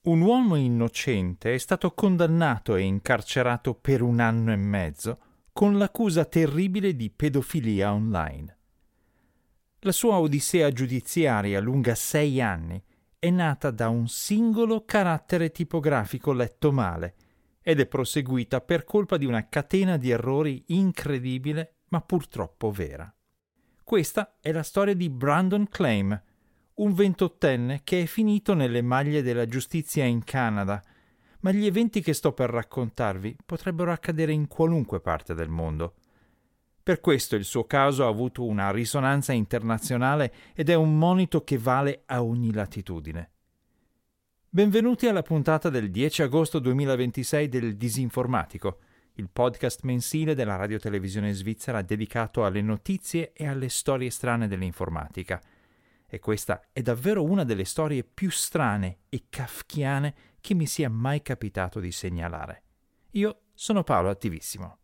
Un uomo innocente è stato condannato e incarcerato per 1 anno e mezzo con l'accusa terribile di pedofilia online. La sua odissea giudiziaria lunga 6 anni è nata da un singolo carattere tipografico letto male ed è proseguita per colpa di una catena di errori incredibile ma purtroppo vera. Questa è la storia di Brandon Claim, un 28enne che è finito nelle maglie della giustizia in Canada, ma gli eventi che sto per raccontarvi potrebbero accadere in qualunque parte del mondo. Per questo il suo caso ha avuto una risonanza internazionale ed è un monito che vale a ogni latitudine. Benvenuti alla puntata del 10 agosto 2026 del Disinformatico, il podcast mensile della radiotelevisione svizzera dedicato alle notizie e alle storie strane dell'informatica. E questa è davvero una delle storie più strane e kafkiane che mi sia mai capitato di segnalare. Io sono Paolo Attivissimo.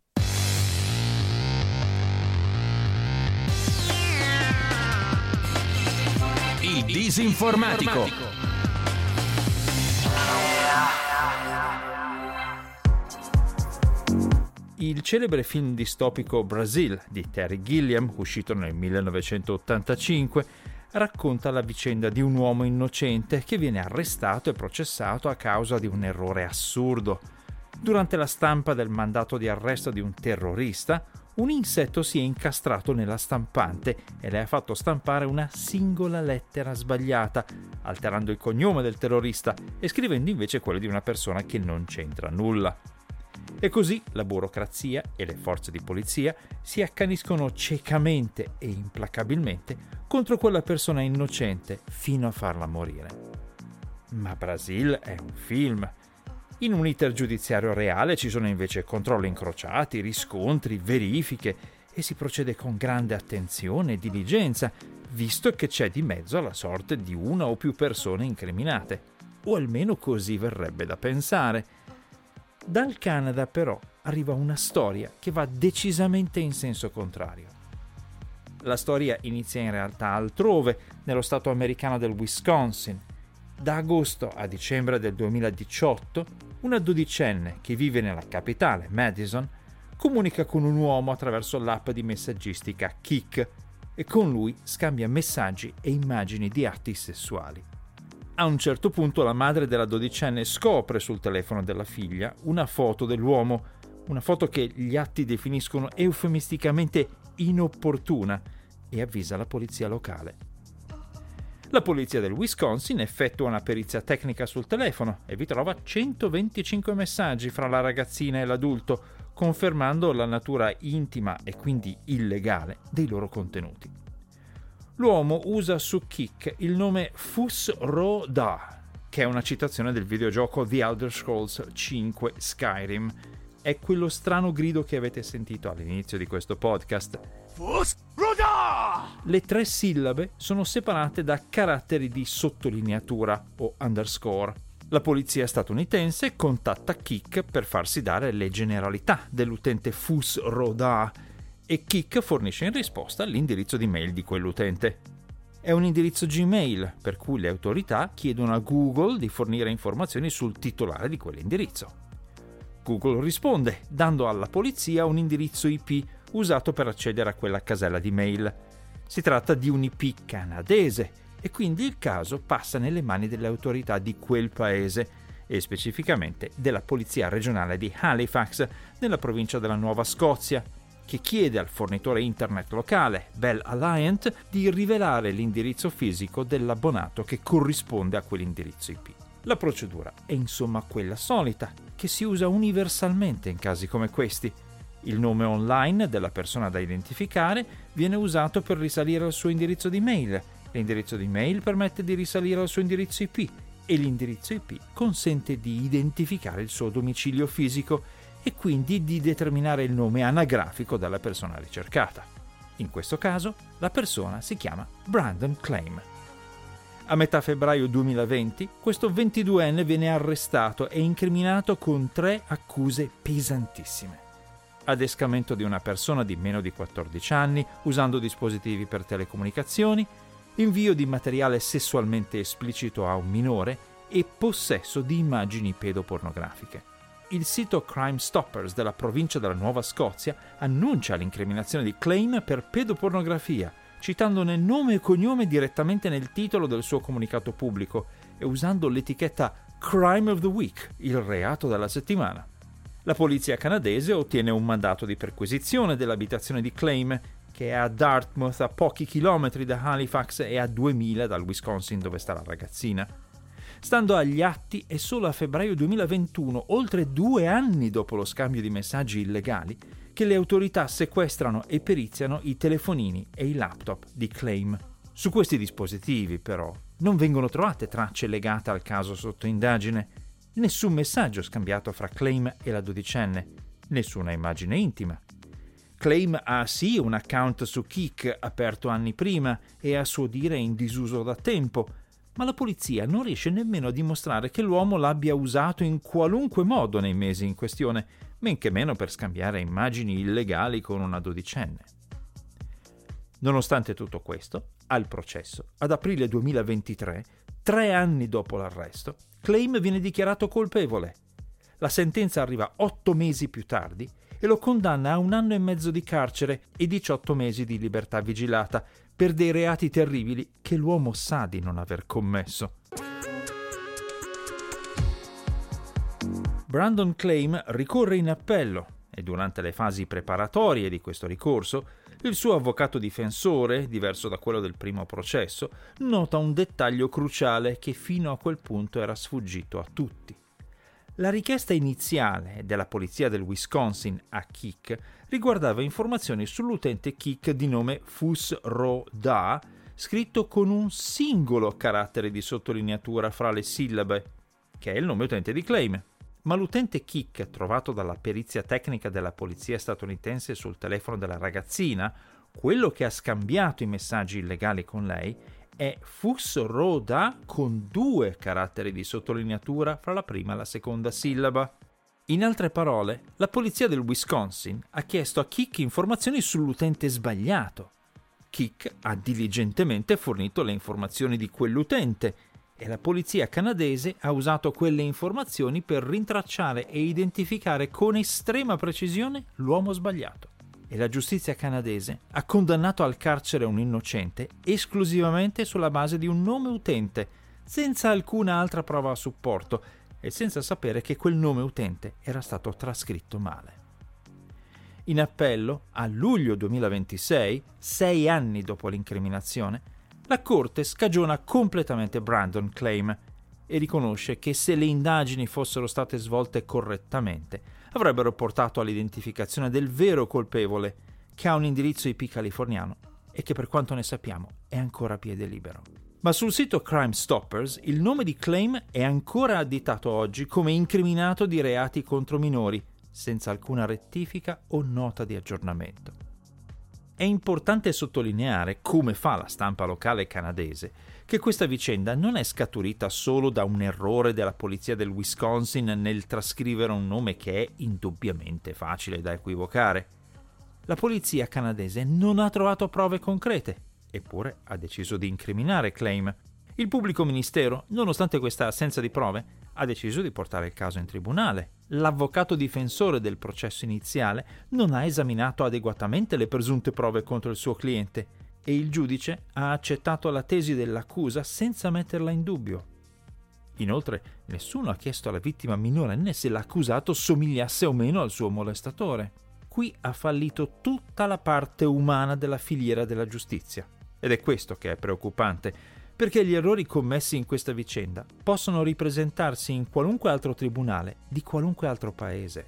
Il Disinformatico. Il celebre film distopico Brazil di Terry Gilliam, uscito nel 1985, racconta la vicenda di un uomo innocente che viene arrestato e processato a causa di un errore assurdo. Durante la stampa del mandato di arresto di un terrorista, un insetto si è incastrato nella stampante e le ha fatto stampare una singola lettera sbagliata, alterando il cognome del terrorista e scrivendo invece quello di una persona che non c'entra nulla. E così la burocrazia e le forze di polizia si accaniscono ciecamente e implacabilmente contro quella persona innocente fino a farla morire. Ma Brasil è un film. In un iter giudiziario reale ci sono invece controlli incrociati, riscontri, verifiche e si procede con grande attenzione e diligenza, visto che c'è di mezzo la sorte di una o più persone incriminate. O almeno così verrebbe da pensare. Dal Canada però arriva una storia che va decisamente in senso contrario. La storia inizia in realtà altrove, nello stato americano del Wisconsin. Da agosto a dicembre del 2018, una dodicenne che vive nella capitale, Madison, comunica con un uomo attraverso l'app di messaggistica Kik e con lui scambia messaggi e immagini di atti sessuali. A un certo punto la madre della dodicenne scopre sul telefono della figlia una foto dell'uomo, una foto che gli atti definiscono eufemisticamente inopportuna e avvisa la polizia locale. La polizia del Wisconsin effettua una perizia tecnica sul telefono e vi trova 125 messaggi fra la ragazzina e l'adulto, confermando la natura intima e quindi illegale dei loro contenuti. L'uomo usa su Kik il nome Fus Ro Da, che è una citazione del videogioco The Elder Scrolls 5 Skyrim. È quello strano grido che avete sentito all'inizio di questo podcast. Fus Ro Da! Le 3 sillabe sono separate da caratteri di sottolineatura o underscore. La polizia statunitense contatta Kik per farsi dare le generalità dell'utente Fus Ro Da e Kik fornisce in risposta l'indirizzo di mail di quell'utente. È un indirizzo Gmail, per cui le autorità chiedono a Google di fornire informazioni sul titolare di quell'indirizzo. Google risponde, dando alla polizia un indirizzo IP usato per accedere a quella casella di mail. Si tratta di un IP canadese e quindi il caso passa nelle mani delle autorità di quel paese e specificamente della polizia regionale di Halifax, nella provincia della Nuova Scozia, che chiede al fornitore internet locale, Bell Alliant, di rivelare l'indirizzo fisico dell'abbonato che corrisponde a quell'indirizzo IP. La procedura è insomma quella solita, che si usa universalmente in casi come questi. Il nome online della persona da identificare viene usato per risalire al suo indirizzo di mail, l'indirizzo di mail permette di risalire al suo indirizzo IP e l'indirizzo IP consente di identificare il suo domicilio fisico e quindi di determinare il nome anagrafico della persona ricercata. In questo caso, la persona si chiama Brandon Claim. A metà febbraio 2020, questo 22enne viene arrestato e incriminato con 3 accuse pesantissime. Adescamento di una persona di meno di 14 anni usando dispositivi per telecomunicazioni, invio di materiale sessualmente esplicito a un minore e possesso di immagini pedopornografiche. Il sito Crime Stoppers della provincia della Nuova Scozia annuncia l'incriminazione di Claim per pedopornografia, citandone nome e cognome direttamente nel titolo del suo comunicato pubblico e usando l'etichetta Crime of the Week, il reato della settimana. La polizia canadese ottiene un mandato di perquisizione dell'abitazione di Claim, che è a Dartmouth, a pochi chilometri da Halifax e a 2000 dal Wisconsin dove sta la ragazzina. Stando agli atti, è solo a febbraio 2021, oltre 2 anni dopo lo scambio di messaggi illegali, che le autorità sequestrano e periziano i telefonini e i laptop di Claim. Su questi dispositivi, però, non vengono trovate tracce legate al caso sotto indagine, nessun messaggio scambiato fra Claim e la dodicenne, nessuna immagine intima. Claim ha sì un account su Kik aperto anni prima e a suo dire in disuso da tempo, ma la polizia non riesce nemmeno a dimostrare che l'uomo l'abbia usato in qualunque modo nei mesi in questione, men che meno per scambiare immagini illegali con una dodicenne. Nonostante tutto questo, al processo, ad aprile 2023, 3 anni dopo l'arresto, Claim viene dichiarato colpevole. La sentenza arriva 8 mesi più tardi e lo condanna a 1 anno e mezzo di carcere e 18 mesi di libertà vigilata per dei reati terribili che l'uomo sa di non aver commesso. Brandon Claim ricorre in appello e durante le fasi preparatorie di questo ricorso il suo avvocato difensore, diverso da quello del primo processo, nota un dettaglio cruciale che fino a quel punto era sfuggito a tutti. La richiesta iniziale della polizia del Wisconsin a Kik riguardava informazioni sull'utente Kik di nome Fus Ro Da, scritto con un singolo carattere di sottolineatura fra le sillabe, che è il nome utente di Claim. Ma l'utente Kik, trovato dalla perizia tecnica della polizia statunitense sul telefono della ragazzina, quello che ha scambiato i messaggi illegali con lei, è Fus Ro Da con 2 caratteri di sottolineatura fra la prima e la seconda sillaba. In altre parole, la polizia del Wisconsin ha chiesto a Kik informazioni sull'utente sbagliato. Kik ha diligentemente fornito le informazioni di quell'utente e la polizia canadese ha usato quelle informazioni per rintracciare e identificare con estrema precisione l'uomo sbagliato. E la giustizia canadese ha condannato al carcere un innocente esclusivamente sulla base di un nome utente, senza alcuna altra prova a supporto e senza sapere che quel nome utente era stato trascritto male. In appello, a luglio 2026, 6 anni dopo l'incriminazione, la Corte scagiona completamente Brandon Claim e riconosce che se le indagini fossero state svolte correttamente, avrebbero portato all'identificazione del vero colpevole, che ha un indirizzo IP californiano e che per quanto ne sappiamo è ancora a piede libero. Ma sul sito Crime Stoppers il nome di Claim è ancora additato oggi come incriminato di reati contro minori, senza alcuna rettifica o nota di aggiornamento. È importante sottolineare, come fa la stampa locale canadese, che questa vicenda non è scaturita solo da un errore della polizia del Wisconsin nel trascrivere un nome che è indubbiamente facile da equivocare. La polizia canadese non ha trovato prove concrete, eppure ha deciso di incriminare Claim. Il pubblico ministero, nonostante questa assenza di prove, ha deciso di portare il caso in tribunale. L'avvocato difensore del processo iniziale non ha esaminato adeguatamente le presunte prove contro il suo cliente e il giudice ha accettato la tesi dell'accusa senza metterla in dubbio. Inoltre, nessuno ha chiesto alla vittima minorenne se l'accusato somigliasse o meno al suo molestatore. Qui ha fallito tutta la parte umana della filiera della giustizia. Ed è questo che è preoccupante, perché gli errori commessi in questa vicenda possono ripresentarsi in qualunque altro tribunale di qualunque altro paese.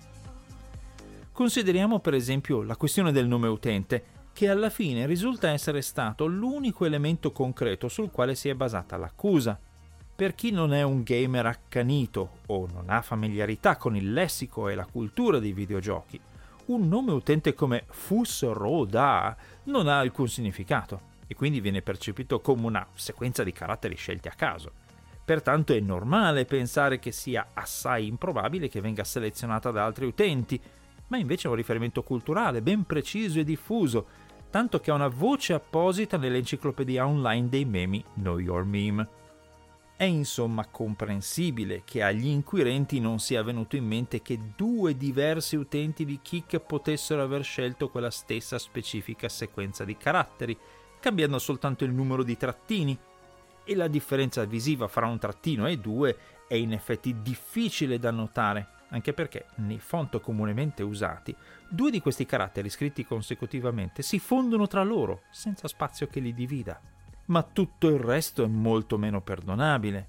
Consideriamo per esempio la questione del nome utente, che alla fine risulta essere stato l'unico elemento concreto sul quale si è basata l'accusa. Per chi non è un gamer accanito o non ha familiarità con il lessico e la cultura dei videogiochi, un nome utente come Fus Ro Da non ha alcun significato e quindi viene percepito come una sequenza di caratteri scelti a caso. Pertanto è normale pensare che sia assai improbabile che venga selezionata da altri utenti, ma invece è un riferimento culturale ben preciso e diffuso, tanto che ha una voce apposita nell'enciclopedia online dei memi Know Your Meme. È insomma comprensibile che agli inquirenti non sia venuto in mente che 2 diversi utenti di Kik potessero aver scelto quella stessa specifica sequenza di caratteri, cambiando soltanto il numero di trattini, e la differenza visiva fra un trattino e 2 è in effetti difficile da notare, anche perché nei font comunemente usati 2 di questi caratteri scritti consecutivamente si fondono tra loro senza spazio che li divida. Ma tutto il resto è molto meno perdonabile.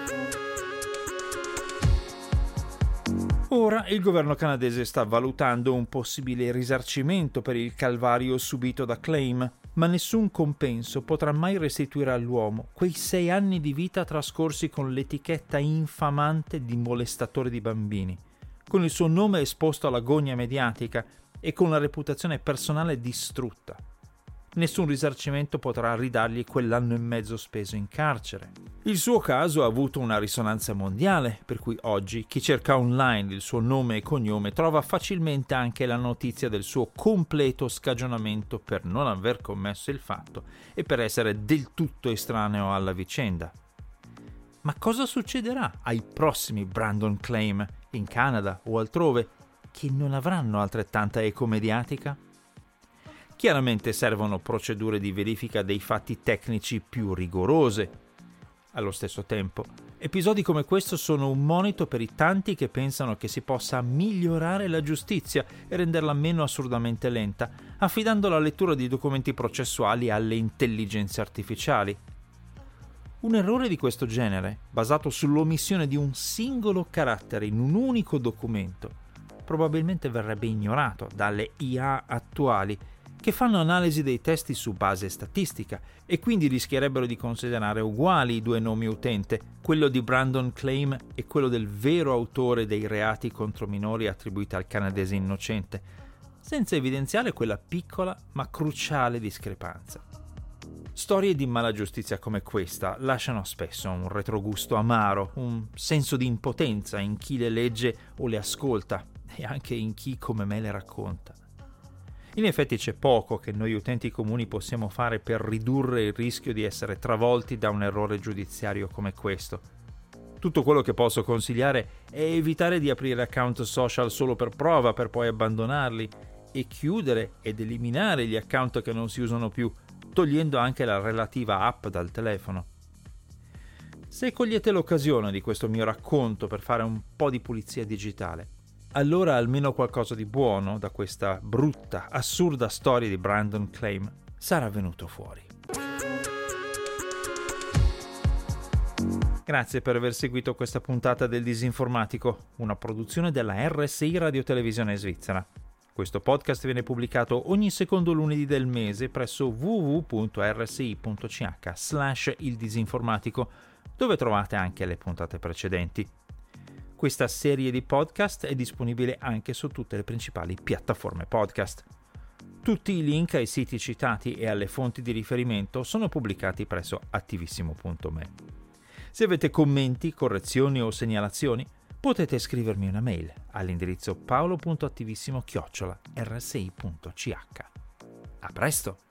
Ora il governo canadese sta valutando un possibile risarcimento per il calvario subito da Claim, ma nessun compenso potrà mai restituire all'uomo quei 6 anni di vita trascorsi con l'etichetta infamante di molestatore di bambini, con il suo nome esposto alla gogna mediatica e con la reputazione personale distrutta. Nessun risarcimento potrà ridargli quell'anno e mezzo speso in carcere. Il suo caso ha avuto una risonanza mondiale, per cui oggi chi cerca online il suo nome e cognome trova facilmente anche la notizia del suo completo scagionamento per non aver commesso il fatto e per essere del tutto estraneo alla vicenda. Ma cosa succederà ai prossimi Brandon Claim in Canada o altrove che non avranno altrettanta eco mediatica? Chiaramente servono procedure di verifica dei fatti tecnici più rigorose. Allo stesso tempo, episodi come questo sono un monito per i tanti che pensano che si possa migliorare la giustizia e renderla meno assurdamente lenta, affidando la lettura di documenti processuali alle intelligenze artificiali. Un errore di questo genere, basato sull'omissione di un singolo carattere in un unico documento, probabilmente verrebbe ignorato dalle IA attuali, che fanno analisi dei testi su base statistica e quindi rischierebbero di considerare uguali i 2 nomi utente, quello di Brandon Claim e quello del vero autore dei reati contro minori attribuiti al canadese innocente, senza evidenziare quella piccola ma cruciale discrepanza. Storie di mala giustizia come questa lasciano spesso un retrogusto amaro, un senso di impotenza in chi le legge o le ascolta e anche in chi come me le racconta. In effetti c'è poco che noi utenti comuni possiamo fare per ridurre il rischio di essere travolti da un errore giudiziario come questo. Tutto quello che posso consigliare è evitare di aprire account social solo per prova per poi abbandonarli e chiudere ed eliminare gli account che non si usano più, togliendo anche la relativa app dal telefono. Se cogliete l'occasione di questo mio racconto per fare un po' di pulizia digitale, allora almeno qualcosa di buono da questa brutta, assurda storia di Brandon Claim sarà venuto fuori. Grazie per aver seguito questa puntata del Disinformatico, una produzione della RSI Radio Televisione Svizzera. Questo podcast viene pubblicato ogni secondo lunedì del mese presso www.rsi.ch/il disinformatico, dove trovate anche le puntate precedenti. Questa serie di podcast è disponibile anche su tutte le principali piattaforme podcast. Tutti i link ai siti citati e alle fonti di riferimento sono pubblicati presso attivissimo.me. Se avete commenti, correzioni o segnalazioni, potete scrivermi una mail all'indirizzo paolo.attivissimo@rsi.ch. A presto!